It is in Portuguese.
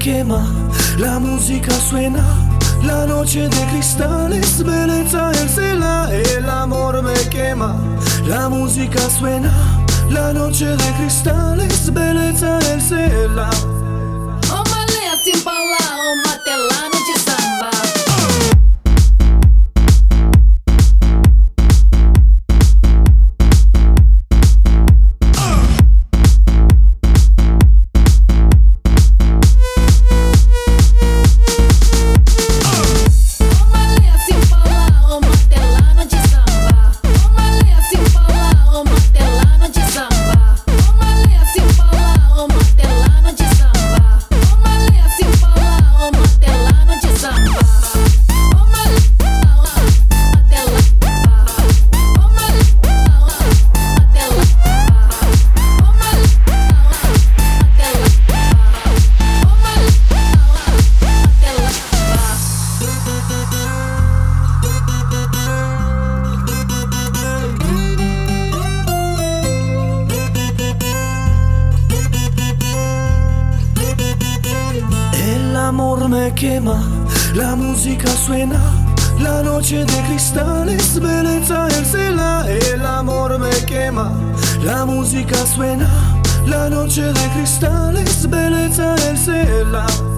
quema, la música suena, la noche de cristales, belleza el cielo, el amor me quema, la música suena, la noche de cristales, belleza el cielo. Uma lenha sem falar, uma telana de samba. El amor me quema, la música suena, la noche de cristales, belleza el cielo, el amor me quema, la música suena, la noche de cristales, belleza el cielo.